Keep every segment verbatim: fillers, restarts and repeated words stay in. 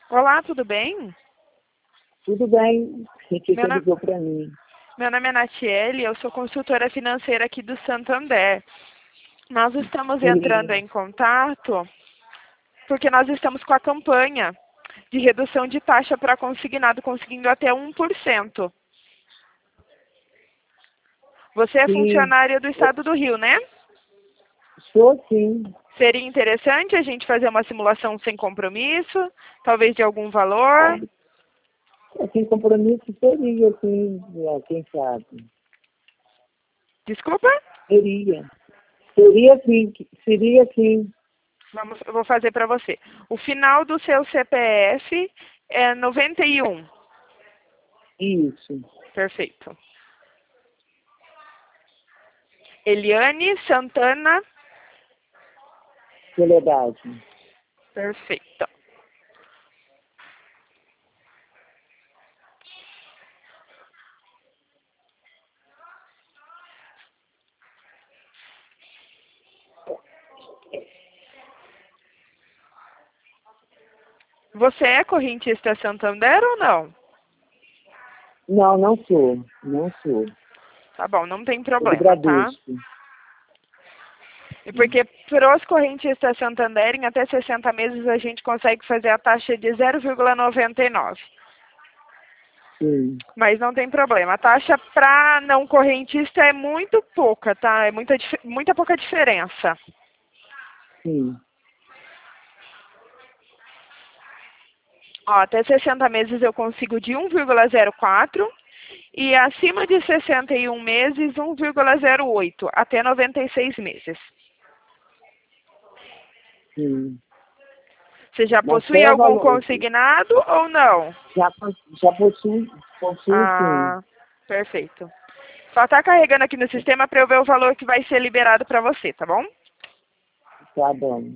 Olá, tudo bem? Tudo bem, você Meu, na... ligou para mim. Meu nome é Natiele, eu sou consultora financeira aqui do Santander. Nós estamos entrando Sim, em contato porque nós estamos com a campanha de redução de taxa para consignado, conseguindo até um por cento. Você é sim, funcionária do Estado do Rio, né? sou sim. Seria interessante a gente fazer uma simulação sem compromisso, talvez de algum valor. Assim, compromisso seria, assim, é, quem sabe. Desculpa? Seria. Seria sim, seria sim. Vamos, eu vou fazer para você. O final do seu C P F é noventa e um. Isso, Perfeito. Eliane Santana. Soledade. Perfeito. Você é correntista Santander ou não? Não, não sou, não sou. Tá bom, não tem Sou do problema, tá? Bradesco. E porque para os correntistas Santander, em até sessenta meses, a gente consegue fazer a taxa de zero vírgula noventa e nove. Sim, Mas não tem problema. A taxa para não correntista é muito pouca, tá? É muita, dif- muita pouca diferença. sim. Ó, até sessenta meses eu consigo de um vírgula zero quatro e acima de sessenta e um meses um vírgula zero oito, até noventa e seis meses. Sim. Você já Mas possui qual é o algum valor? consignado ou não? Já, pos- já possui, possui sim. Ah, perfeito. Só está carregando aqui no sistema para eu ver o valor que vai ser liberado para você, tá bom? Tá bom.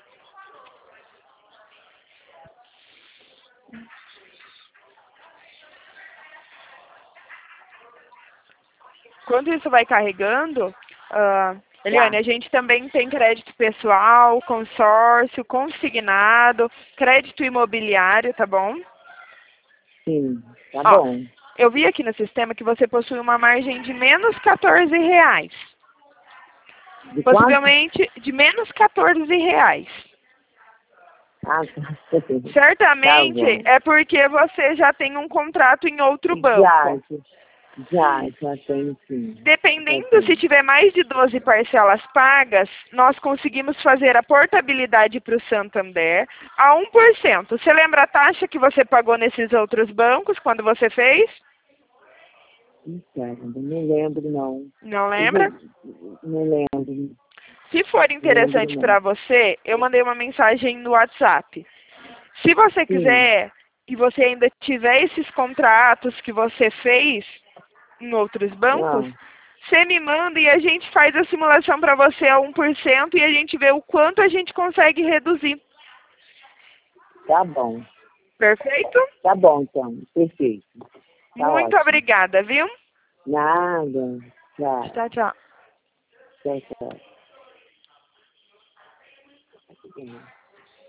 Quando isso vai carregando, ah, Eliane, Tá, a gente também tem crédito pessoal, consórcio, consignado, crédito imobiliário, tá bom? sim. Tá Ó, bom. eu vi aqui no sistema que você possui uma margem de menos quatorze reais. De quanto? Possivelmente de menos quatorze reais. Ah, tá. Tá Certamente bom. é porque você já tem um contrato em outro Já, banco. já, já tem sim. Já Dependendo, se tem. tiver mais de doze parcelas pagas, nós conseguimos fazer a portabilidade para o Santander a um por cento. Você lembra a taxa que você pagou nesses outros bancos quando você fez? Então, não lembro não. Não Eu lembra? já- Não lembro. Se for Não lembro interessante não. para você, eu mandei uma mensagem no WhatsApp. Se você Sim. quiser e você ainda tiver esses contratos que você fez em outros bancos, Ah, você me manda e a gente faz a simulação para você a um por cento e a gente vê o quanto a gente consegue reduzir. tá bom. Perfeito? Tá bom então. Perfeito. Tá Muito ótimo. obrigada, viu? Nada. Tchau. Tchau, tchau. Tchau, tchau.